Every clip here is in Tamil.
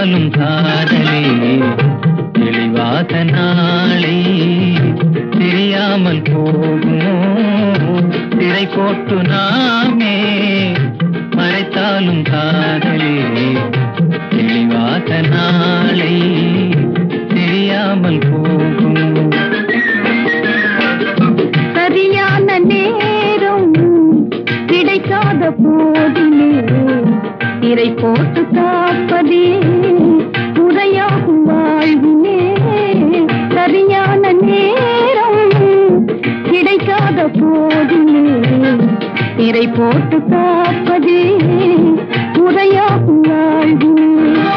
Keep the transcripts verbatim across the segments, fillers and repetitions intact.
மறைத்தாலும் காதலே தெளிவாக நாளை தெரியாமல் போகுமோ திரை போட்டு நாமே மறைத்தாலும் காதலே தெளிவாக நாளை தெரியாமல் போகுமோ சரியான நேரம் கிடைக்காத போதிலே திரை போட்டு காப்பதே முறையாகும் வாழ்வினே சரியான நேரம் கிடைக்காத போதிலே திரை போட்டு காப்பதே முறையாகும் வாழ்வினே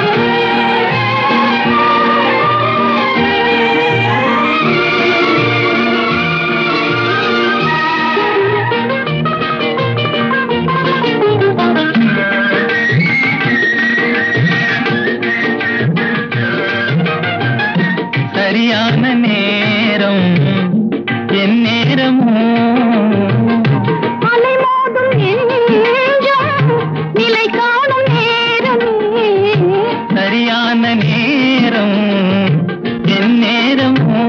சரியான நேரம் என் நேரமோ அலை மோதும் நெஞ்சம் நிலை காணும் நேரமே சரியான நேரம் என் நேரமோ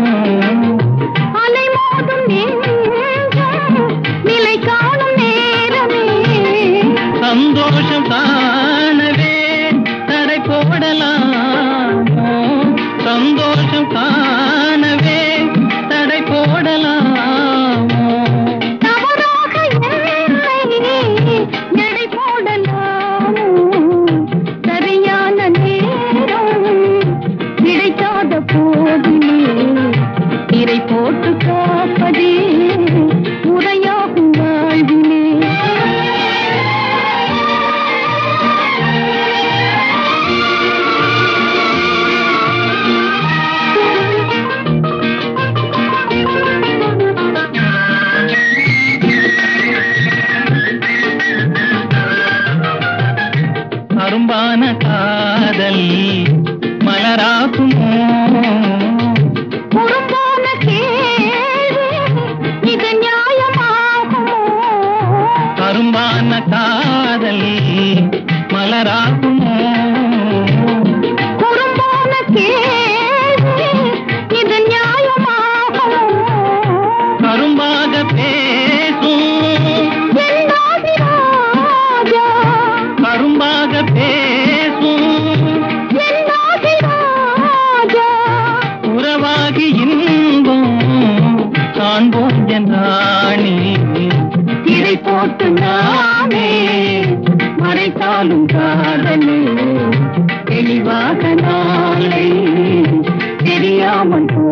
அலை மோதும் நெஞ்சம் நிலை காணும் நேரமே சந்தோஷம் காணவே தடை போடலாமோ சந்தோஷம் காணவே தடை போடலாமோ தவறாக என்னை எடை போடலாமோ சரியான நேரம் கிடைக்காத போதிலே திரை போட்டு காப்பதே முறையாகும் வாழ்விலே அரும்பான காதல் மலராகுமோ குறும்பான கேள்வி இது நியாயமாகுமோ அரும்பான காதல் மலராகுமோ குறும்பான கேள்வி இது நியாயமாகுமோ கரும்பாக பேசும் என்னாதி ராஜா கரும்பாக பேசும் என்னாதி ராஜா உறவாகி இன்பம் காண்போம் என்றாணி திரை போட்டு நாமே மறைத்தாலும் காதலே தெளிவாக நாளை தெரியாமல்